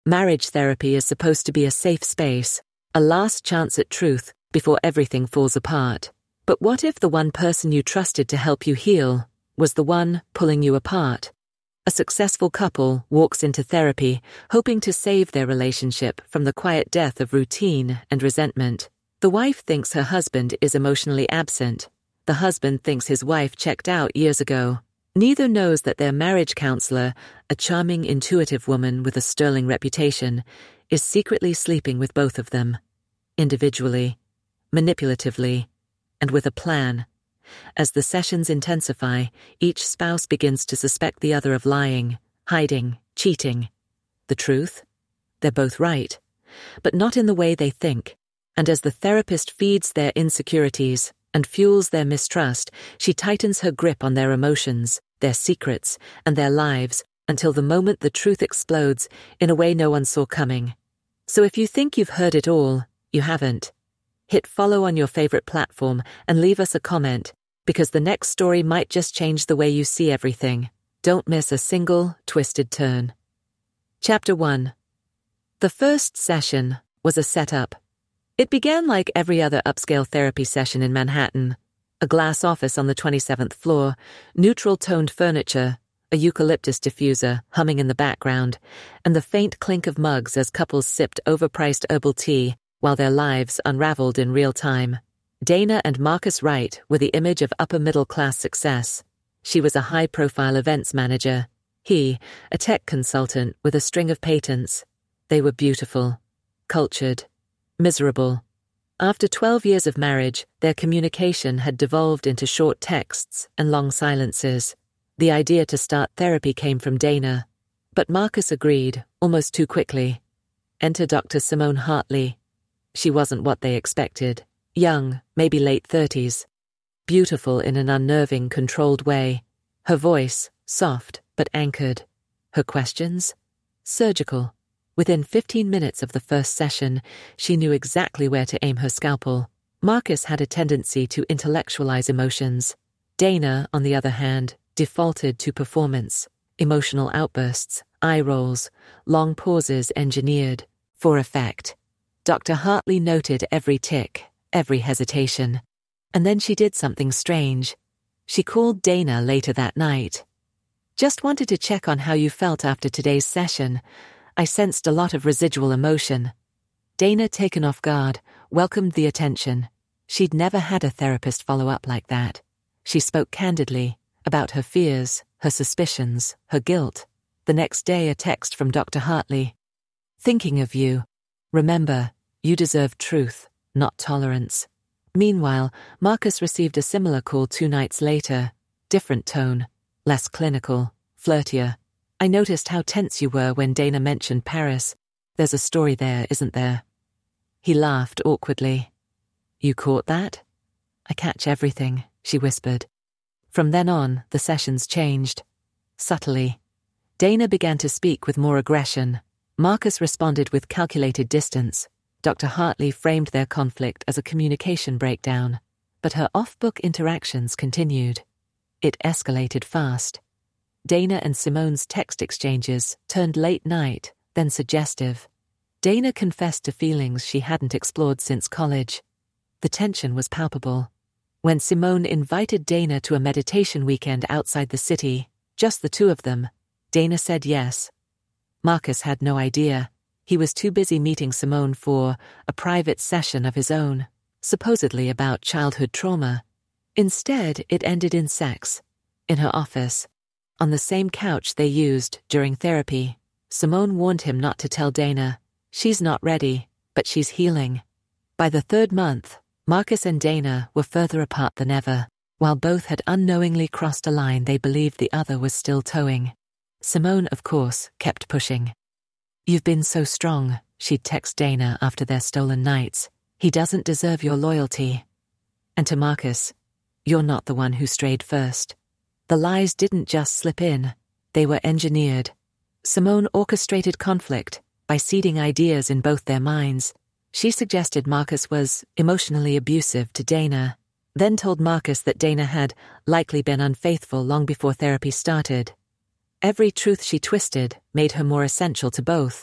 Marriage therapy is supposed to be a safe space, a last chance at truth before everything falls apart. But what if the one person you trusted to help you heal was the one pulling you apart? A successful couple walks into therapy hoping to save their relationship from the quiet death of routine and resentment. The wife thinks her husband is emotionally absent. The husband thinks his wife checked out years ago. Neither knows that their marriage counselor, a charming, intuitive woman with a sterling reputation, is secretly sleeping with both of them, individually, manipulatively, and with a plan. As the sessions intensify, each spouse begins to suspect the other of lying, hiding, cheating. The truth? They're both right, but not in the way they think. And as the therapist feeds their insecurities and fuels their mistrust, she tightens her grip on their emotions, their secrets, and their lives until the moment the truth explodes in a way no one saw coming. So if you think you've heard it all, you haven't. Hit follow on your favorite platform and leave us a comment, because the next story might just change the way you see everything. Don't miss a single twisted turn. Chapter 1. The first session was a setup. It began like every other upscale therapy session in Manhattan. A glass office on the 27th floor, neutral-toned furniture, a eucalyptus diffuser humming in the background, and the faint clink of mugs as couples sipped overpriced herbal tea while their lives unraveled in real time. Dana and Marcus Wright were the image of upper-middle-class success. She was a high-profile events manager. He, a tech consultant with a string of patents. They were beautiful, cultured, miserable. After 12 years of marriage, their communication had devolved into short texts and long silences. The idea to start therapy came from Dana, but Marcus agreed, almost too quickly. Enter Dr. Simone Hartley. She wasn't what they expected. Young, maybe late 30s. Beautiful in an unnerving, controlled way. Her voice, soft but anchored. Her questions? Surgical. Within 15 minutes of the first session, she knew exactly where to aim her scalpel. Marcus had a tendency to intellectualize emotions. Dana, on the other hand, defaulted to performance, emotional outbursts, eye rolls, long pauses engineered for effect. Dr. Hartley noted every tick, every hesitation. And then she did something strange. She called Dana later that night. Just wanted to check on how you felt after today's session. I sensed a lot of residual emotion. Dana, taken off guard, welcomed the attention. She'd never had a therapist follow up like that. She spoke candidly about her fears, her suspicions, her guilt. The next day, a text from Dr. Hartley. Thinking of you. Remember, you deserve truth, not tolerance. Meanwhile, Marcus received a similar call 2 nights later. Different tone, less clinical, flirtier. I noticed how tense you were when Dana mentioned Paris. There's a story there, isn't there? He laughed awkwardly. You caught that? I catch everything, she whispered. From then on, the sessions changed. Subtly. Dana began to speak with more aggression. Marcus responded with calculated distance. Dr. Hartley framed their conflict as a communication breakdown, but her off-book interactions continued. It escalated fast. Dana and Simone's text exchanges turned late night, then suggestive. Dana confessed to feelings she hadn't explored since college. The tension was palpable. When Simone invited Dana to a meditation weekend outside the city, just the two of them, Dana said yes. Marcus had no idea. He was too busy meeting Simone for a private session of his own, supposedly about childhood trauma. Instead, it ended in sex. In her office. On the same couch they used during therapy. Simone warned him not to tell Dana. She's not ready, but she's healing. By the 3rd month, Marcus and Dana were further apart than ever, while both had unknowingly crossed a line they believed the other was still towing. Simone, of course, kept pushing. You've been so strong, she'd text Dana after their stolen nights. He doesn't deserve your loyalty. And to Marcus, you're not the one who strayed first. The lies didn't just slip in, they were engineered. Simone orchestrated conflict by seeding ideas in both their minds. She suggested Marcus was emotionally abusive to Dana, then told Marcus that Dana had likely been unfaithful long before therapy started. Every truth she twisted made her more essential to both.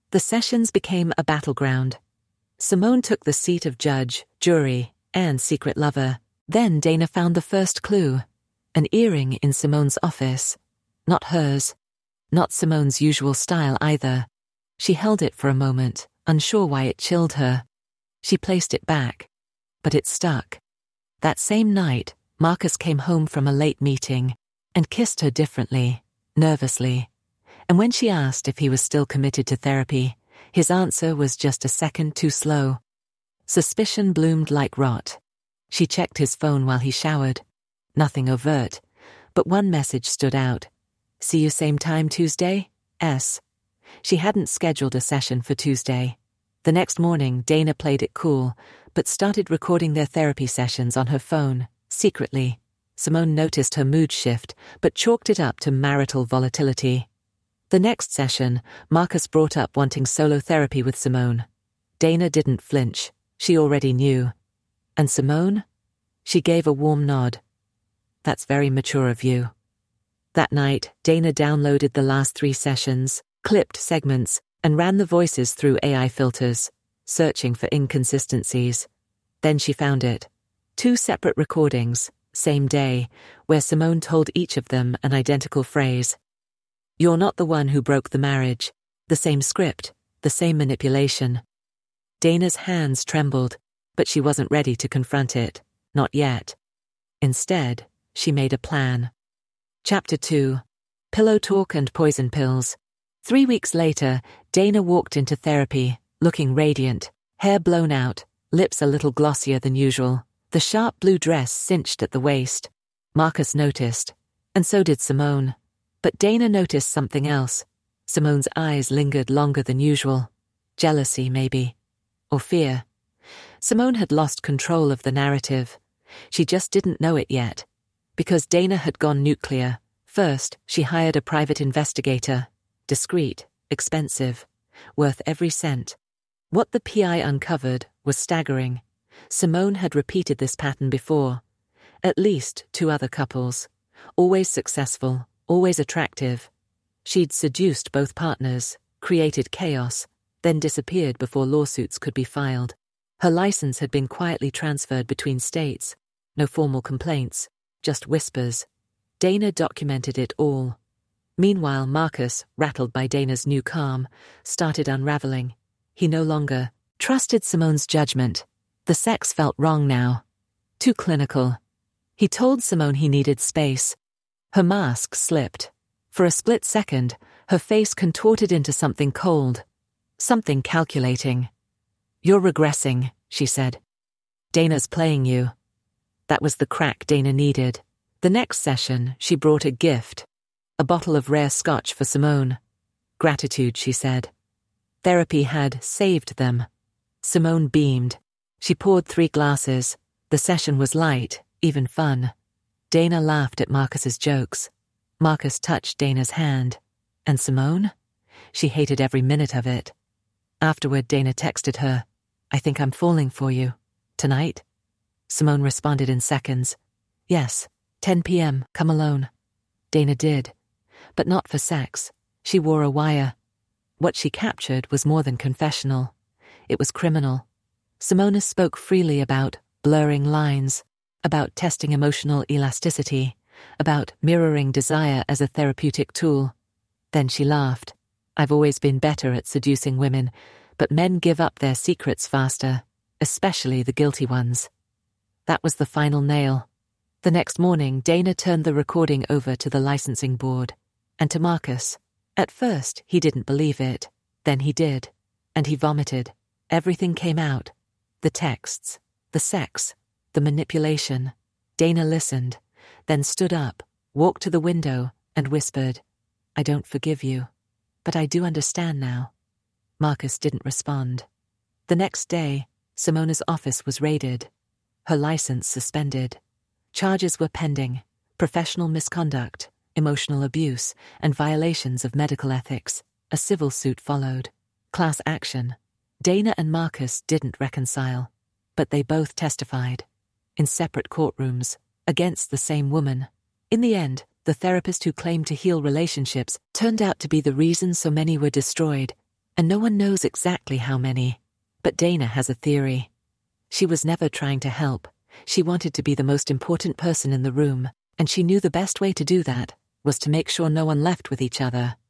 The sessions became a battleground. Simone took the seat of judge, jury, and secret lover. Then Dana found the first clue. An earring in Simone's office. Not hers. Not Simone's usual style either. She held it for a moment, unsure why it chilled her. She placed it back. But it stuck. That same night, Marcus came home from a late meeting and kissed her differently, nervously. And when she asked if he was still committed to therapy, his answer was just a second too slow. Suspicion bloomed like rot. She checked his phone while he showered. Nothing overt, but one message stood out. See you same time Tuesday? S. She hadn't scheduled a session for Tuesday. The next morning, Dana played it cool, but started recording their therapy sessions on her phone, secretly. Simone noticed her mood shift, but chalked it up to marital volatility. The next session, Marcus brought up wanting solo therapy with Simone. Dana didn't flinch. She already knew. And Simone? She gave a warm nod. That's very mature of you. That night, Dana downloaded the last 3 sessions, clipped segments, and ran the voices through AI filters, searching for inconsistencies. Then she found it. 2 separate recordings, same day, where Simone told each of them an identical phrase. You're not the one who broke the marriage. The same script, the same manipulation. Dana's hands trembled, but she wasn't ready to confront it. Not yet. Instead, she made a plan. Chapter 2. Pillow Talk and Poison Pills. 3 weeks later, Dana walked into therapy, looking radiant, hair blown out, lips a little glossier than usual, the sharp blue dress cinched at the waist. Marcus noticed, and so did Simone. But Dana noticed something else. Simone's eyes lingered longer than usual. Jealousy, maybe. Or fear. Simone had lost control of the narrative. She just didn't know it yet. Because Dana had gone nuclear. First, she hired a private investigator. Discreet, expensive, worth every cent. What the PI uncovered was staggering. Simone had repeated this pattern before. At least 2 other couples. Always successful. Always attractive. She'd seduced both partners, created chaos, then disappeared before lawsuits could be filed. Her license had been quietly transferred between states. No formal complaints, just whispers. Dana documented it all. Meanwhile, Marcus, rattled by Dana's new calm, started unraveling. He no longer trusted Simone's judgment. The sex felt wrong now. Too clinical. He told Simone he needed space. Her mask slipped. For a split second, her face contorted into something cold. Something calculating. You're regressing, she said. Dana's playing you. That was the crack Dana needed. The next session, she brought a gift. A bottle of rare scotch for Simone. Gratitude, she said. Therapy had saved them. Simone beamed. She poured 3 glasses. The session was light, even fun. Dana laughed at Marcus's jokes. Marcus touched Dana's hand. And Simone? She hated every minute of it. Afterward, Dana texted her, I think I'm falling for you. Tonight? Simone responded in seconds. Yes, 10 p.m., come alone. Dana did. But not for sex. She wore a wire. What she captured was more than confessional. It was criminal. Simone spoke freely about blurring lines, about testing emotional elasticity, about mirroring desire as a therapeutic tool. Then she laughed. I've always been better at seducing women, but men give up their secrets faster, especially the guilty ones. That was the final nail. The next morning, Dana turned the recording over to the licensing board, and to Marcus. At first, he didn't believe it. Then he did. And he vomited. Everything came out. The texts, the sex, the manipulation. Dana listened, then stood up, walked to the window, and whispered, I don't forgive you, but I do understand now. Marcus didn't respond. The next day, Simone's office was raided. Her license suspended. Charges were pending: professional misconduct, emotional abuse, and violations of medical ethics. A civil suit followed. Class action. Dana and Marcus didn't reconcile, but they both testified. In separate courtrooms, against the same woman. In the end, the therapist who claimed to heal relationships turned out to be the reason so many were destroyed, and no one knows exactly how many. But Dana has a theory. She was never trying to help. She wanted to be the most important person in the room, and she knew the best way to do that was to make sure no one left with each other.